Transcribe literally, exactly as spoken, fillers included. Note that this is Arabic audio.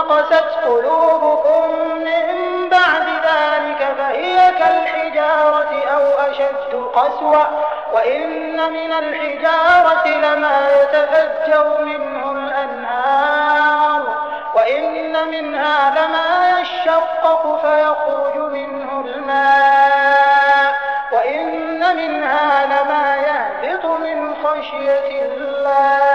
قست قلوبكم من بعد ذلك فهي كالحجارة أو أشد قسوة وإن من الحجارة لما يتفجر منه الأنهار وإن منها لما يشقق فيخرج منه الماء وإن منها لما يهبط من خشية الله